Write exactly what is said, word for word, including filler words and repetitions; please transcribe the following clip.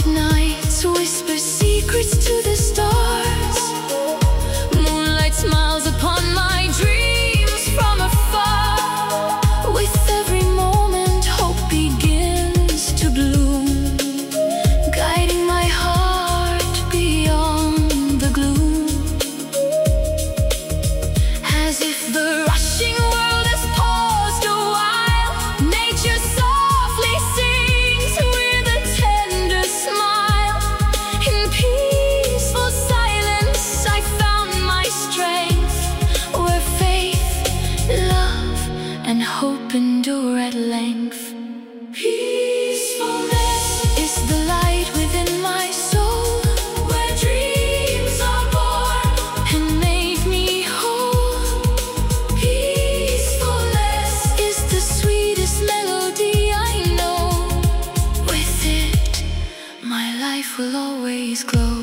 Quiet nights whisper secrets to the stars. Moonlight smiles upon my dreams from afar. With every moment hope begins to bloom, guiding my heart beyond the gloom. As if the rushing world has paused a while, nature softly sings with a tender smile. In peaceful silence I found my strength, where faith, love, and hope endure at length. Peacefulness is the light within my soul, where dreams are born and make me whole. Peacefulness is the sweetest melody I know. With it, my life will always glow.